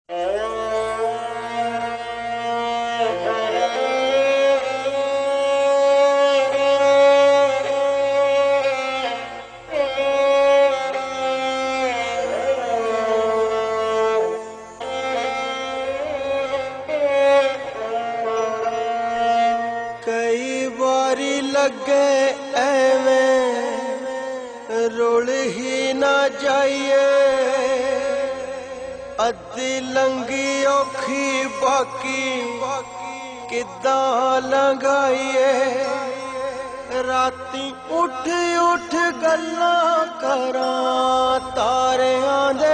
कई बारी लगे एवें रुल ही ना जाइए, अद्धी लंगी औखी बाकी किद्दां लंघाइए। राती उठ उठ गल्लां करां तारियां दे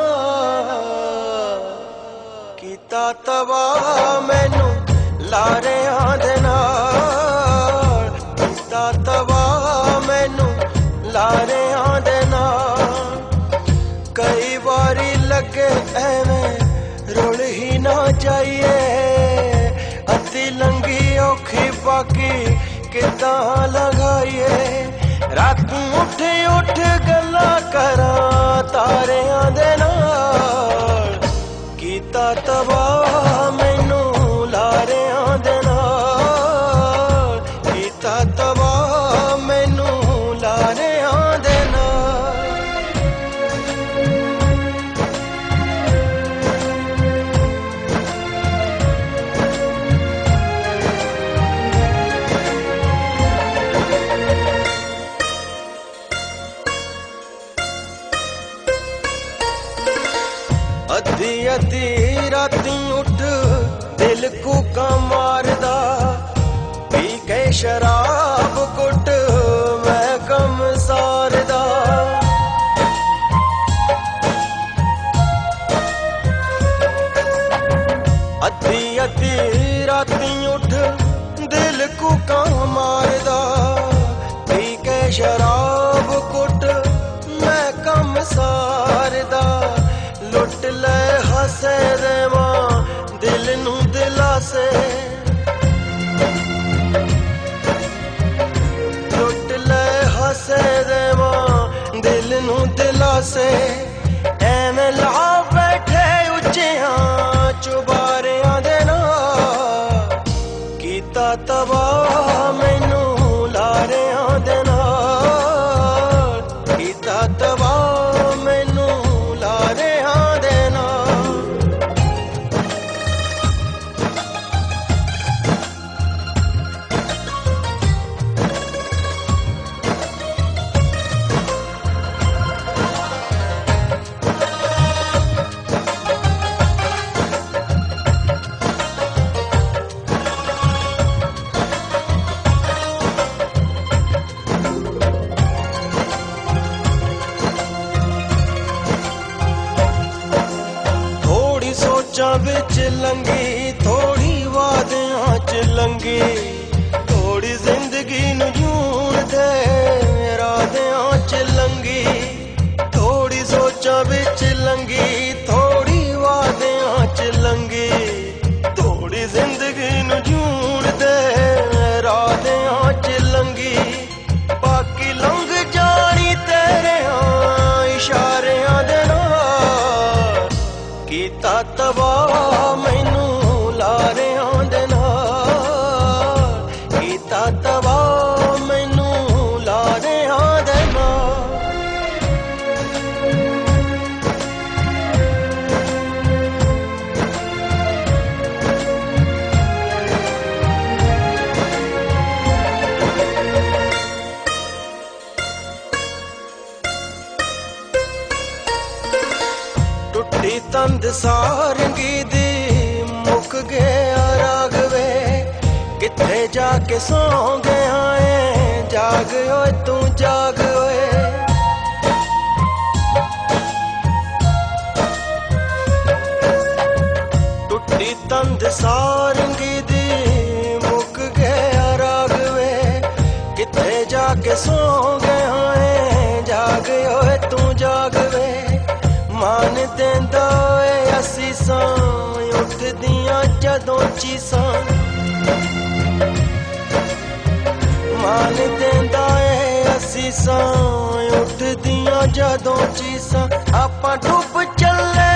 नाल, कीता तबाह मैनू लारियां दे नाल, कीता तबाह मैनू लारियां दे नाल। कई बारी लगे एवें रुल ही ना जाइए, अद्धी लंगी औखी बाकी किद्दां लगाइए। रातों उठ उठ गल्लां करां तारियां दे नाल, कीता तबाह मैनू लारियां दे नाल, कीता तबाह मैनू लारियां दे नाल। अद्धी अद्धी राती उठ दिल कूका मारदा, पी के शराब कुट मैं कम सारदा। अद्धी अद्धी राती उठ दिल कूका मारदा, पी के शराब कुट मैं कम सारदा। लुट ले हसे दे मां दिल नू दिलासे, लुट ले हसे दे मां दिल नू दिलासे। एवें ला बैठे उच्चियां चुबारियां दे नाल, कीता तबाह मैनू लारियां दे नाल, कीता तबाह मैनू लारियां दे नाल। थोड़ी सोचां विच लंगी, थोड़ी वादियां च लंगी, थोड़ी जिंदगी नू जूण दे इरादियां च लंगी। थोड़ी सोचां विच लंगी, थोड़ी वादियां च लंगी, थोड़ी जिंदगी नू जूण दे इरादियां च लंगी। बाकी लंघ जानी तेरियां इशारियां दे नाल, कीता तबाह मैनू लारियां दे नाल, कीता तबाह मैनू लारियां दे नाल। टुट्टी तंद सारंगी दी मुक गया रागवे, किथे जाके सौ गया है जाग ओए तू जाग ओए। टुट्टी तंद सारंगी दी मुक गया रागवे, किथे जाके सौ गया है जाग ओए तू जाग वे। मान देंदा ए असीसां उठदियां जदों चीसां, मान देंदा ए असीसां उठदियां जदों चीसां। आपां डुब चले